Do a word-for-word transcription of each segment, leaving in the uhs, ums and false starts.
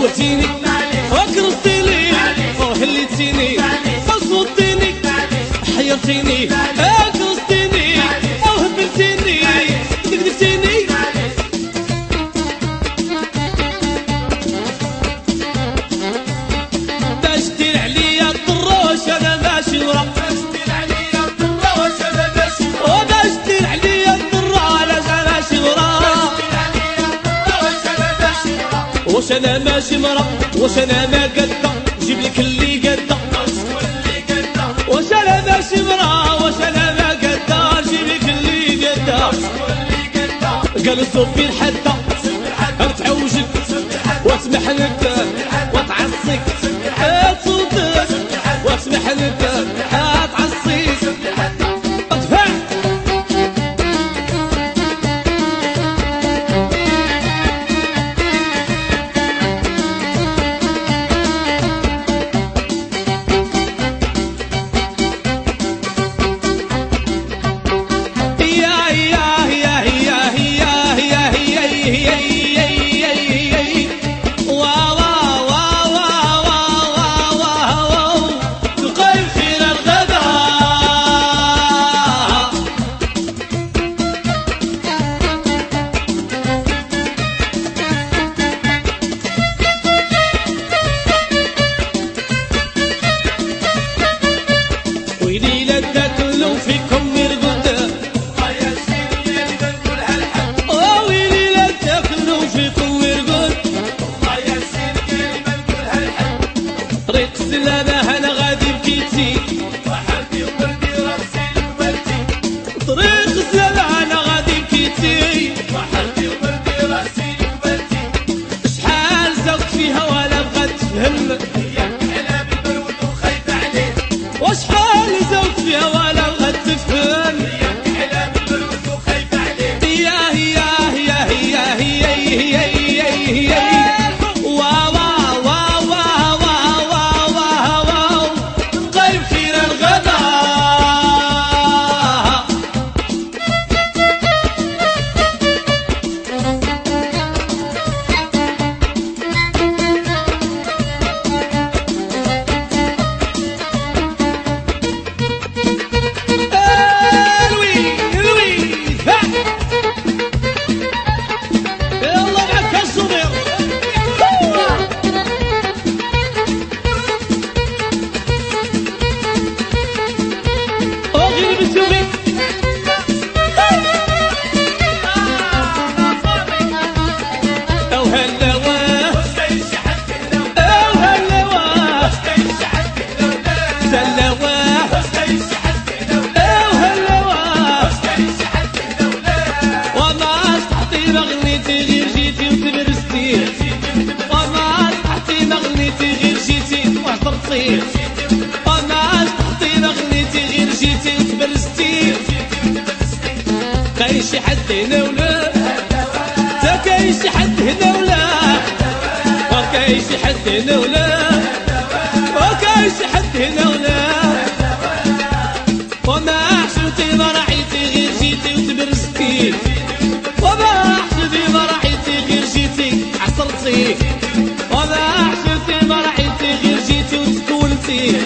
توهتيني وكرستيني وهليتيني وصوتيني حيرتيني كرستيني وهبلتيني كذبتيني باش دير عليا الطروش انا ماشي ورا باش دير عليا الطروش انا ماشي ورا وباش دير عليا الطراش انا ماشي ورا واش انا ماشي مرا واش انا ما قدا جيب لك اللي قدا واش انا ماشي مرا واش انا ما قدا جيب لك اللي قدا قال صوفي الحدا تعوجك واسمح لك وتعصيك تصوتك واسمح لك تعصيك كاينش حد هنا ولا تا كاينش حد هنا ولا ما كاينش حد هنا ولا ما كاينش حد هنا ولا وما حشمتي ما راحيتي غير جيتي وتبرزتي وما حشمتي ما راحيتي غير جيتي عصرتي وما حشمتي ما راحيتي غير جيتي وتكولتي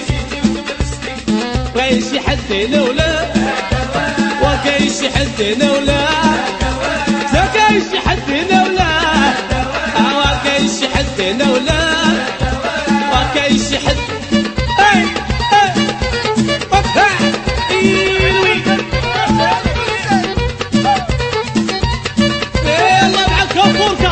كاينش حد هنا ولا وكاينش حد هنا ولا لا كاينش حد هنا ولا ما كاينش حد هنا ولا ما كاينش حد اي اي يلا معاك كفوركا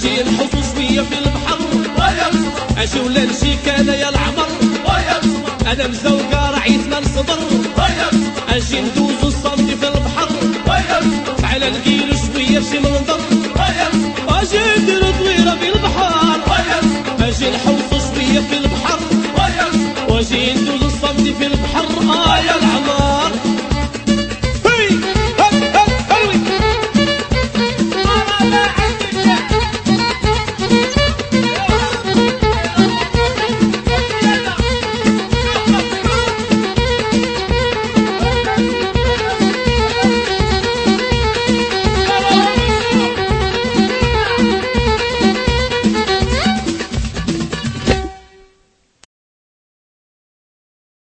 اجي نحوس شويه في البحر اجي ولا نشيك انا يا العمر انا مزوقه رعيتنا الصدر اجي ندوزو الصندي في البحر على الكيلو شويه بشي منظر اجي نديرو طويره في البحر اجي نحوسو شويه في البحر واجي ندوزو الصندي في البحر اه يا العمر